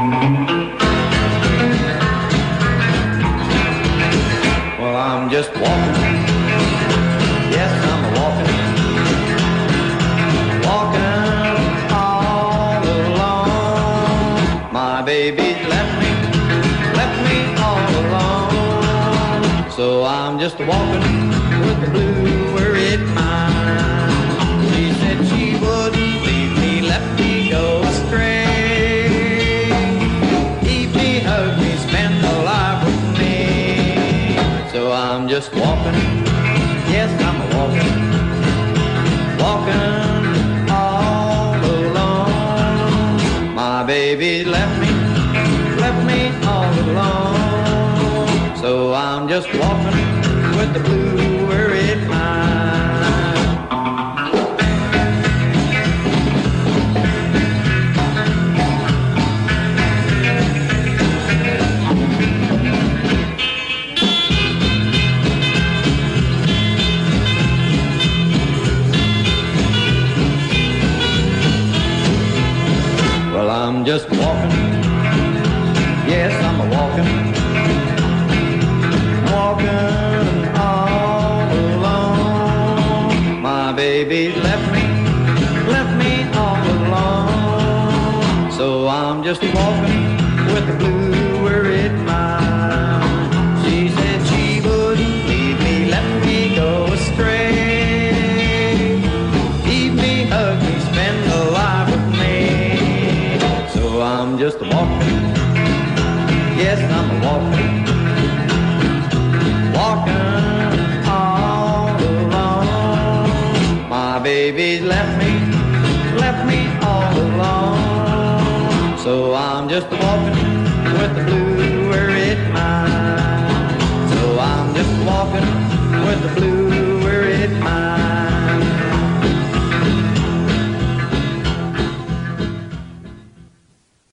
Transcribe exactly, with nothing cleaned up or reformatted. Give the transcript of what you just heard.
Well, I'm just walking. Yes, I'm walking. Walking all alone. My baby's left me, left me all alone. So I'm just walking with the blue where it mine. She said she wouldn't leave me, let me go astray. Keep me, hug me, spend the life with me. So I'm just walking. Yes, I'm walking. Walking all alone. My baby left me, left me all alone. So I'm just walking with the blue where it mine. Well, I'm just walking. Yes, I'm a walking. Walking all alone. My baby left me, left me all alone. So I'm just walking with the blue where it mine. She said she wouldn't leave me, let me go astray. Keep me, hug me, spend the life with me. So I'm just walking. Yes, I'm walking. Walking all alone. My baby's left me, left me all alone. So I'm just walking with the blues.